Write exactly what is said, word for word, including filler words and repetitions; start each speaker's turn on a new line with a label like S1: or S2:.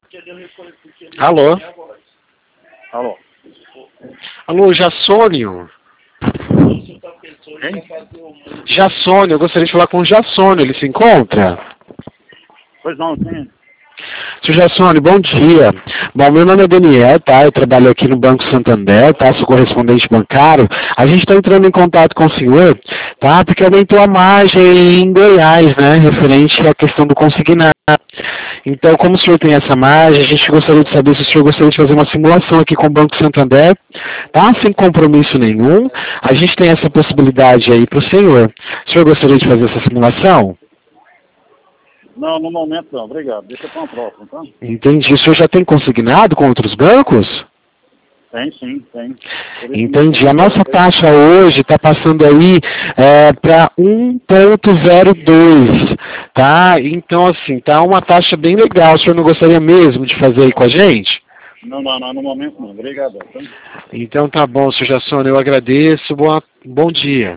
S1: Alô?
S2: Alô?
S1: Alô, Jassônio?
S2: Quem?
S1: Jassônio, eu gostaria de falar com o Jassônio, ele se encontra?
S2: Pois não, quem?
S1: Senhor Jassônio, bom dia. Bom, meu nome é Daniel, tá? Eu trabalho aqui no Banco Santander, tá? Sou correspondente bancário. A gente está entrando em contato com o senhor, tá? Porque aumentou a margem em Goiás, né? Referente à questão do consignado. Então, como o senhor tem essa margem, a gente gostaria de saber se o senhor gostaria de fazer uma simulação aqui com o Banco Santander, tá? Sem compromisso nenhum. A gente tem essa possibilidade aí para o senhor. O senhor gostaria de fazer essa simulação?
S2: Não, no momento não, obrigado. Deixa para uma próxima, tá?
S1: Entendi. O senhor já tem consignado com outros bancos?
S2: Tem, sim, tem.
S1: Entendi. A nossa taxa hoje está passando aí é, para um ponto zero dois, tá? Então, assim, tá uma taxa bem legal. O senhor não gostaria mesmo de fazer aí com a gente?
S2: Não, não, não, no momento não. Obrigado. Tá?
S1: Então tá bom, senhor Jassônio, eu agradeço. Boa, bom dia.